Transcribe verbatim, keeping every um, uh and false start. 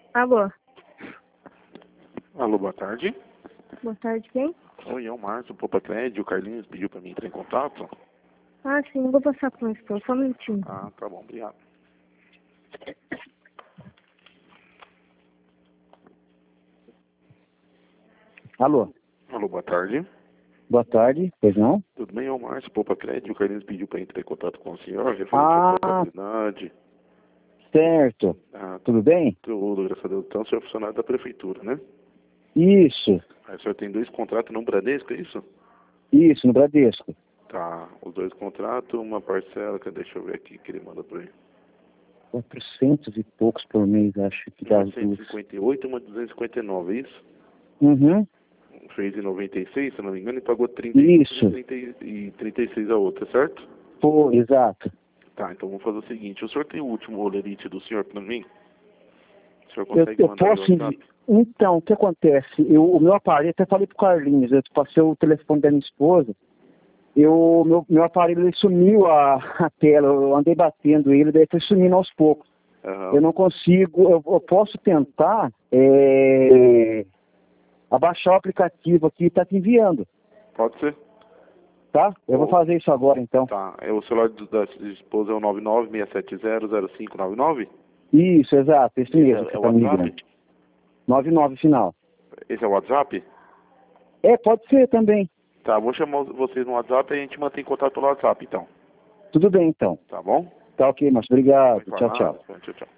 Alô? Alô, boa tarde. Boa tarde, quem? Oi, é o Márcio, Poupa Crédito. O Carlinhos pediu pra mim entrar em contato. Ah, sim, vou passar para o esposo, só um minutinho. Ah, tá bom, obrigado. Alô, Alô, boa tarde. boa tarde, pois não? Tudo bem? É o Márcio, Poupa Crédito. O Carlinhos pediu pra entrar em contato com o senhor, referente Ah. à contabilidade. Certo, Ah, tudo bem? tudo, graças a Deus. Então, o senhor é funcionário da prefeitura, né? Isso, Aí o senhor tem dois contratos no Bradesco, é isso? isso, no Bradesco. Tá, os dois contratos, uma parcela, que deixa eu ver aqui que ele manda pra ele. quatrocentos e poucos por mês, acho que dá Uma as cento e duas. cinquenta e oito e uma duzentos e cinquenta e nove, é isso? Uhum, Fez em noventa e seis, se não me engano, e pagou trinta e isso, e trinta e seis a outra, certo? foi, exato. Tá, então vamos fazer o seguinte. O senhor tem o último rolerite do senhor pra mim? O senhor Eu, consegue eu mandar posso no enviar. WhatsApp? Então, o que acontece? Eu, o meu aparelho, até falei pro Carlinhos, eu passei o telefone da minha esposa, eu, meu, meu aparelho ele sumiu a, a tela, eu andei batendo ele, daí foi sumindo aos poucos. Aham. Eu não consigo, eu, eu posso tentar é, abaixar o aplicativo aqui e tá te enviando, Pode ser? tá? Eu vou Oh, fazer isso agora então. tá. É, o celular do- da sua esposa é o nove nove seis sete zero zero cinco nove nove? Isso, exato, esse mesmo que É, é você o tá me WhatsApp? ligando. nove nove final. Esse é o WhatsApp? É, pode ser também. Tá, vou chamar vocês no WhatsApp e a gente mantém contato pelo WhatsApp, então. Tudo bem então. Tá bom? Tá ok, mas obrigado. Vou Tchau, informar. tchau. Tchau, tchau.